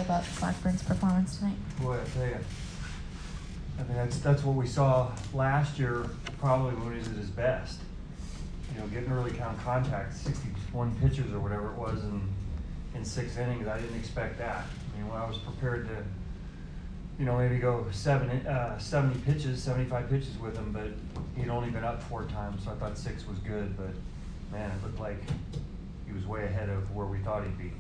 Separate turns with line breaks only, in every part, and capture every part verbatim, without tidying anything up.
about Blackburn's performance tonight?
Boy, I tell you, I mean, that's, that's what we saw last year, probably when he was at his best. You know, getting early count contact, sixty-one pitches or whatever it was in, in six innings. I didn't expect that. I mean, when I was prepared to, you know, maybe go seven, uh, seventy pitches, seventy-five pitches with him, but he'd only been up four times, so I thought six was good, but man, it looked like he was way ahead of where we thought he'd be.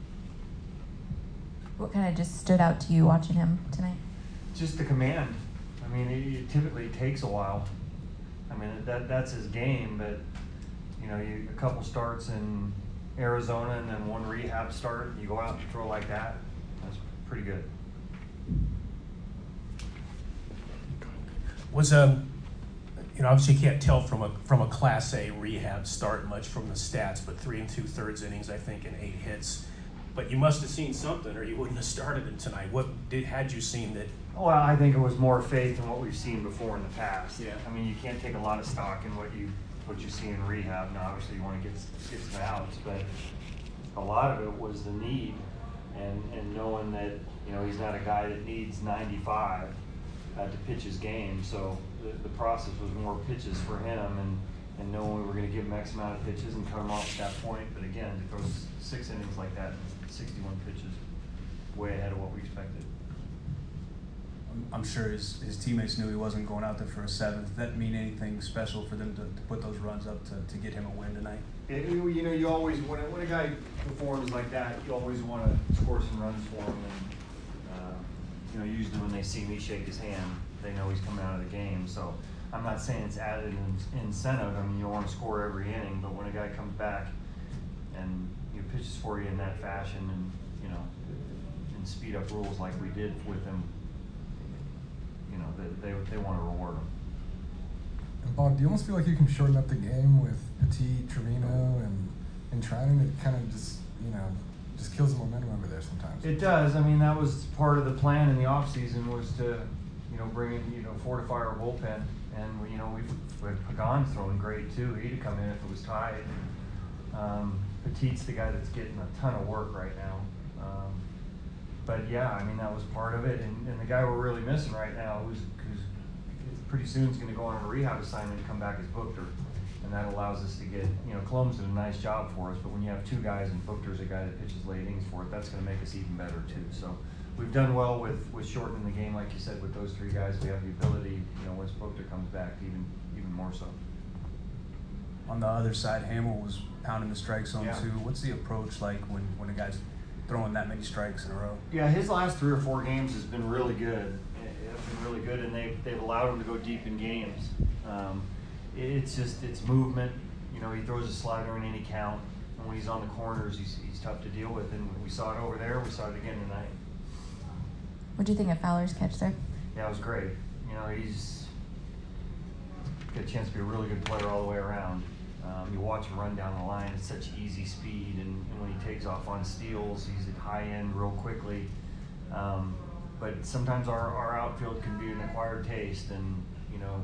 What kind of just stood out to you watching him tonight?
Just the command. I mean, it, it typically takes a while. I mean, that that's his game, but you know, you, a couple starts in Arizona and then one rehab start, you go out and throw like that, that's pretty good.
Was um, you know, obviously you can't tell from a from a Class A rehab start much from the stats, but three and two thirds innings, I think, and eight hits. But you must have seen something, or you wouldn't have started him tonight. What did had you seen that?
Well, I think it was more faith than what we've seen before in the past.
Yeah.
I mean, you can't take a lot of stock in what you what you see in rehab. Now, obviously, you want to get get some outs, but a lot of it was the need, and and knowing that you know he's not a guy that needs ninety-five uh, to pitch his game. So the, the process was more pitches for him, and and knowing we were going to give him X amount of pitches and cut him off at that point. But again, to throw six innings like that, sixty-one pitches, way ahead of what we expected.
I'm sure his, his teammates knew he wasn't going out there for a seventh. Did that mean anything special for them to, to put those runs up to, to get him a win tonight?
It, you know, you always, when a, when a guy performs like that, you always want to score some runs for him. And, uh, you know, usually when they see me shake his hand, they know he's coming out of the game. So I'm not saying it's added in, incentive. I mean, you don't want to score every inning, but when a guy comes back and you know, pitches for you in that fashion and, you know, and speed up rules like we did with him, you know, they, they, they want to reward him.
And Bob, do you almost feel like you can shorten up the game with Petit, Trevino, and and Trinan? It kind of just, you know, just kills the momentum over there sometimes.
It does. I mean, that was part of the plan in the off season was to, you know, bring in, you know, fortify our bullpen. And, you know, we've, we had Pagan throwing great too. He'd have come in if it was tied. Um, Petit's the guy that's getting a ton of work right now. Um, but yeah, I mean, that was part of it. And, and the guy we're really missing right now, who's, who's pretty soon is going to go on a rehab assignment and come back as Buchter. And that allows us to get, you know, Colom's did a nice job for us, but when you have two guys and Buchter's a guy that pitches late innings for it, that's going to make us even better too. So we've done well with, with shortening the game, like you said, with those three guys. We have the ability, you know, once Buchter comes back, even even more so.
On the other side, Hamill was pounding the strike zone
Yeah.
too. What's the approach like when, when a guy's throwing that many strikes in a row?
Yeah, his last three or four games has been really good. It's been really good, and they've, they've allowed him to go deep in games. Um, It's just, it's movement. You know, he throws a slider in any count. And when he's on the corners, he's, he's tough to deal with. And we saw it over there. We saw it again tonight.
What do you think of Fowler's catch there?
Yeah, it was great. You know, he's got a chance to be a really good player all the way around. Um, you watch him run down the line at such easy speed. And, and when he takes off on steals, he's at high end real quickly. Um, but sometimes our, our outfield can be an acquired taste. And, you know,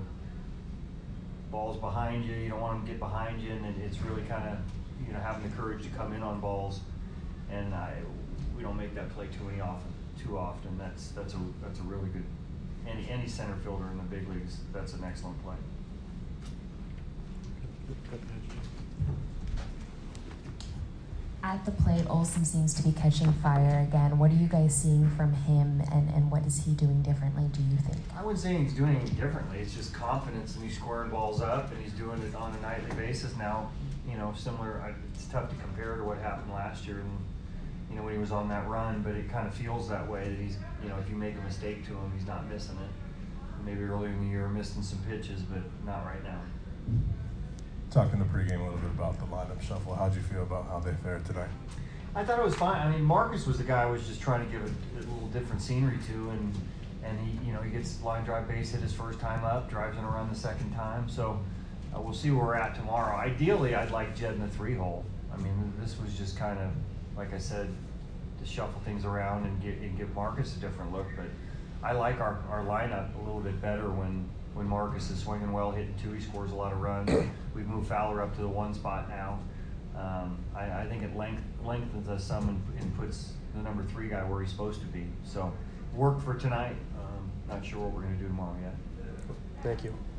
balls behind you, you don't want them to get behind you, and it's really kind of, you know, having the courage to come in on balls, and I, we don't make that play too many often, too often. That's that's a that's a really good. Any any center fielder in the big leagues, that's an excellent play.
At the plate, Olson seems to be catching fire again. What are you guys seeing from him, and, and what is he doing differently, do you think?
I wouldn't say he's doing anything differently. It's just confidence, and he's scoring balls up, and he's doing it on a nightly basis now. You know, similar. It's tough to compare to what happened last year, and you know when he was on that run. But it kind of feels that way that he's, you know, if you make a mistake to him, he's not missing it. Maybe earlier in the year, missing some pitches, but not right now.
Talking the pregame a little bit about the lineup shuffle. How'd you feel about how they fared tonight?
I thought it was fine. I mean, Marcus was the guy I was just trying to give a, a little different scenery to, and and he, you know, he gets line drive base hit his first time up, drives in a run the second time. So uh, we'll see where we're at tomorrow. Ideally, I'd like Jed in the three hole. I mean, this was just kind of, like I said, to shuffle things around and get and give Marcus a different look. But I like our, our lineup a little bit better when. When Marcus is swinging well, hitting two, he scores a lot of runs. We've moved Fowler up to the one spot now. Um, I, I think it length, lengthens us some and, and puts the number three guy where he's supposed to be. So worked for tonight. Um, not sure what we're going to do tomorrow yet.
Thank you.